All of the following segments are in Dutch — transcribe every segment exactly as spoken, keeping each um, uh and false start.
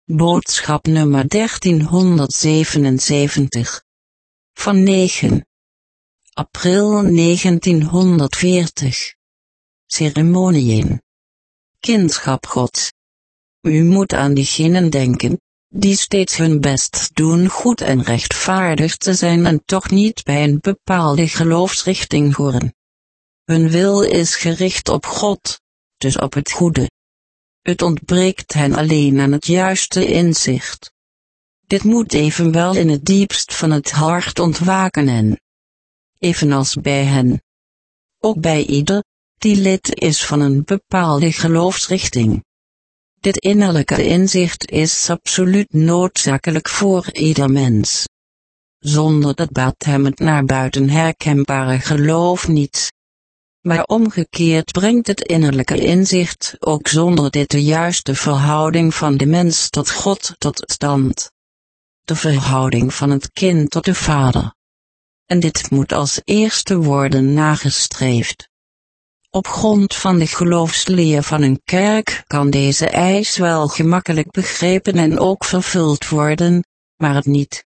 Boodschap nummer dertienhonderdzevenenzeventig. Van negen april negentienhonderdveertig. Ceremoniën. Kindschap Gods. U moet aan diegenen denken, die steeds hun best doen goed en rechtvaardig te zijn en toch niet bij een bepaalde geloofsrichting horen. Hun wil is gericht op God, dus op het goede. Het ontbreekt hen alleen aan het juiste inzicht. Dit moet evenwel in het diepst van het hart ontwaken en, evenals bij hen, ook bij ieder, die lid is van een bepaalde geloofsrichting. Dit innerlijke inzicht is absoluut noodzakelijk voor ieder mens. Zonder dat baat hem het naar buiten herkenbare geloof niets. Maar omgekeerd brengt het innerlijke inzicht ook zonder dit de juiste verhouding van de mens tot God tot stand. De verhouding van het kind tot de vader. En dit moet als eerste worden nagestreefd. Op grond van de geloofsleer van een kerk kan deze eis wel gemakkelijk begrepen en ook vervuld worden, maar het niet.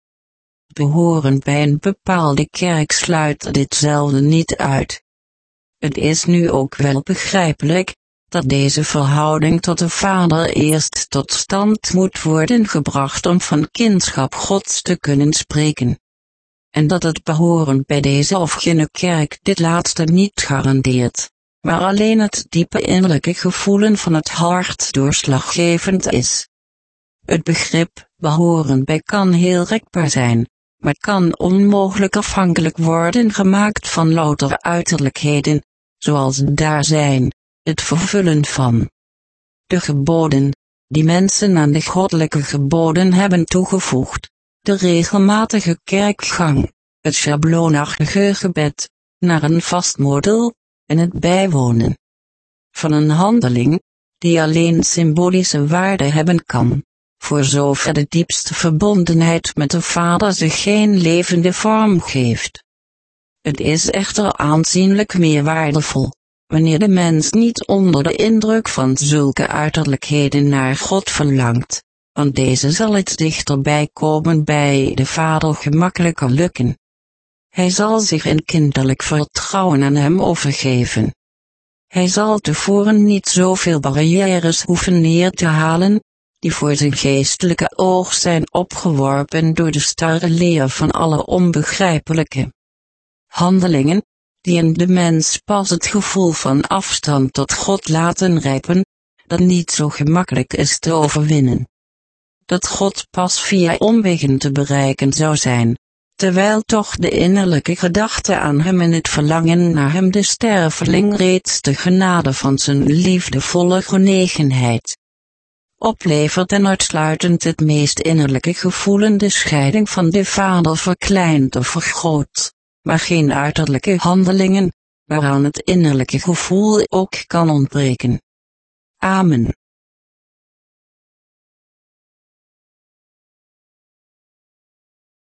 Behoren bij een bepaalde kerk sluit ditzelfde niet uit. Het is nu ook wel begrijpelijk, dat deze verhouding tot de Vader eerst tot stand moet worden gebracht om van kindschap Gods te kunnen spreken. En dat het behoren bij deze of gene kerk dit laatste niet garandeert, maar alleen het diepe innerlijke gevoelen van het hart doorslaggevend is. Het begrip behoren bij kan heel rekbaar zijn, maar kan onmogelijk afhankelijk worden gemaakt van louter uiterlijkheden, zoals daar zijn, het vervullen van de geboden, die mensen aan de goddelijke geboden hebben toegevoegd, de regelmatige kerkgang, het schabloonachtige gebed, naar een vast model, en het bijwonen van een handeling, die alleen symbolische waarde hebben kan, voor zover de diepste verbondenheid met de Vader zich geen levende vorm geeft. Het is echter aanzienlijk meer waardevol, wanneer de mens niet onder de indruk van zulke uiterlijkheden naar God verlangt, want deze zal het dichterbij komen bij de Vader gemakkelijker lukken. Hij zal zich in kinderlijk vertrouwen aan hem overgeven. Hij zal tevoren niet zoveel barrières hoeven neer te halen, die voor zijn geestelijke oog zijn opgeworpen door de starre leer van alle onbegrijpelijke handelingen, die in de mens pas het gevoel van afstand tot God laten rijpen, dat niet zo gemakkelijk is te overwinnen. Dat God pas via omwegen te bereiken zou zijn, terwijl toch de innerlijke gedachte aan hem en het verlangen naar hem de sterveling reeds de genade van zijn liefdevolle genegenheid oplevert en uitsluitend het meest innerlijke gevoelen de scheiding van de Vader verkleint of vergroot, maar geen uiterlijke handelingen, waaraan het innerlijke gevoel ook kan ontbreken. Amen.